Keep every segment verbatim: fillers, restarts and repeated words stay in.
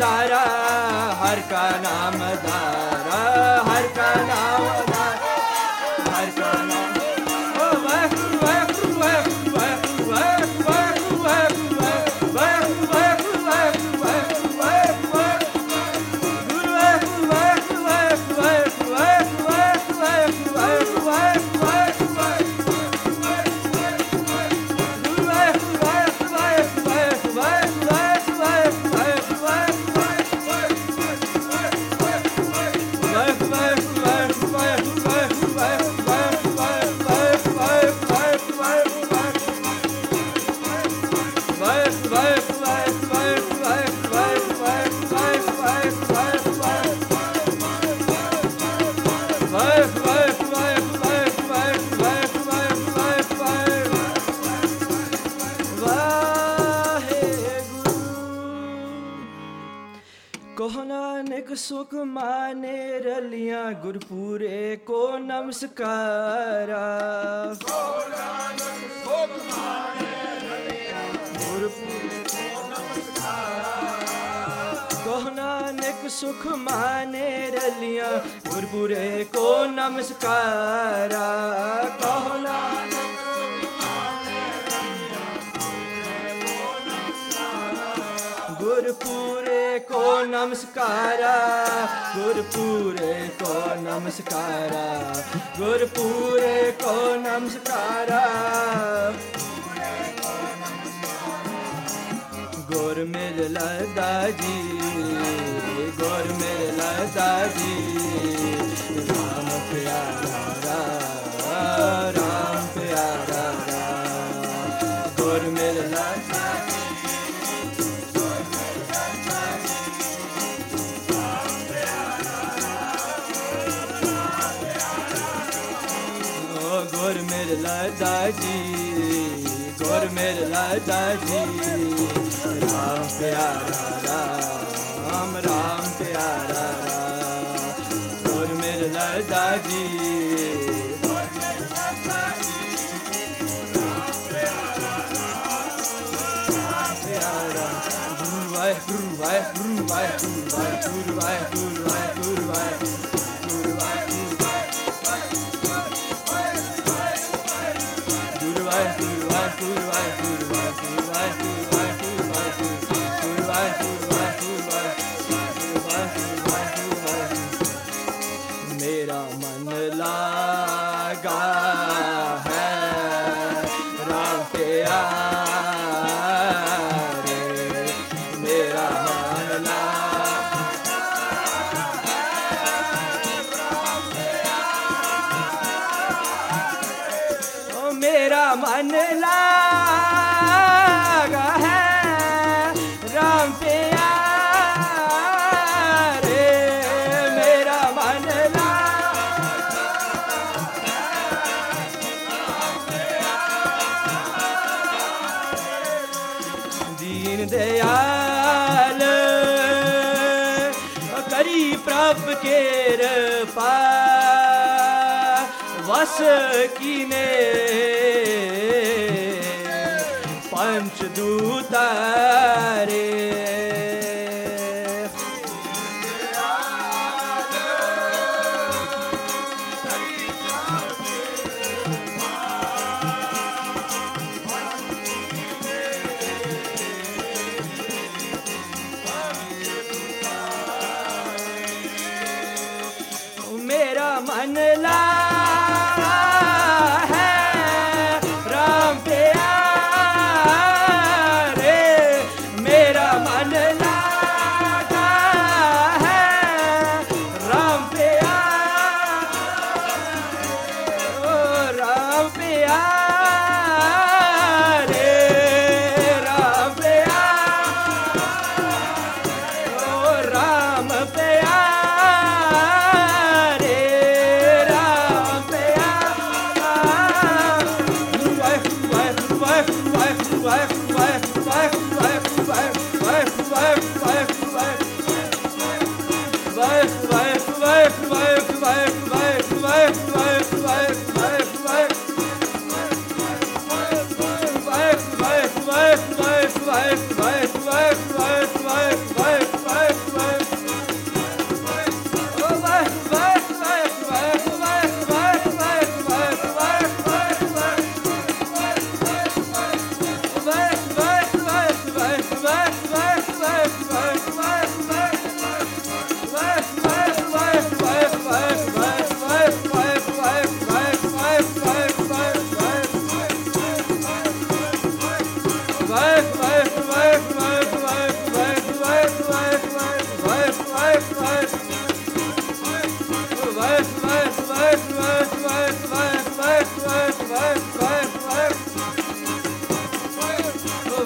दारा, हर का नाम दारा, हर का नाम दारा, हर का नाम। ओ वाहेगुरु वाहेगुरु वाहेगुरु वाहेगुरु वाहेगुरु वाहेगुरु वाहेगुरु वाहेगुरु वाहेगुरु वाहेगुरु कहो नानक सुख माने रलियां गुरपुरे को नमस्कारा। कहो नानक सुख माने रलियां गुरपुरे को नमस्कारा। कहो नानक गुरपुरे को नमस्कारा, गुरपुरे को नमस्कारा, गुरपुरे को नमस्कारा। गुर मिल लदा जी, गुर मिल लदा जी, राम प्यारा राम प्यारा गुर मिल लदा जी। गुर मेरे लादा जी, गुर मेरे लादा जी, राम प्यारा राम राम प्यारा गुर मेरे लादा जी। गुरु वाहे गुरु वाहे गुरु वाहे गुरु वाहे गुरु वाहे गुरु वाहे गुरु वाहे मेरा मन लागा है राम प्यारे, मेरा मन लागा ओ मेरा मन लागा है राम प्यारे, मेरा मन दीन दयाल करी प्रभ केर पा वस कीने पंचदूता रे। मेरा मन लागा है राम प्यारे, मेरा मन लागा है राम प्यारे, ओ राम प्यारे राम प्यारे, ओ राम प्यारे Bye.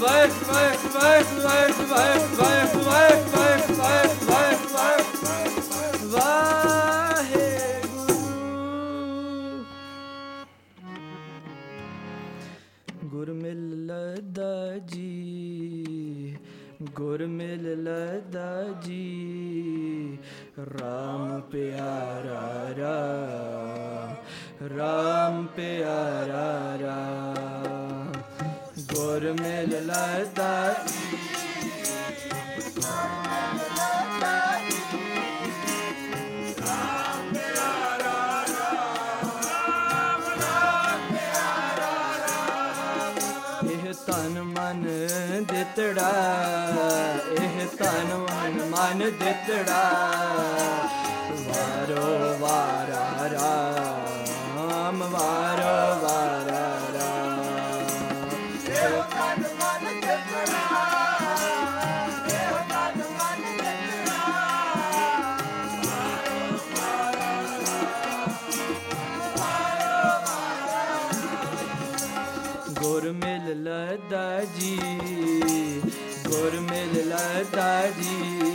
गुर मिल लदा जी, गुर मिल लदा जी, राम प्यारा राम, राम प्यारा राम। गुर मिल लदा तन मन दितड़ा, एह तन मन मन दितड़ा, वारो वारा राम, वारो वारा राम। एह तन मन दितड़ा, एह तन मन दितड़ा, वारो वारा राम, वारो वारा राम। गुर मिल लदा जी, गुर मिल लदा जी,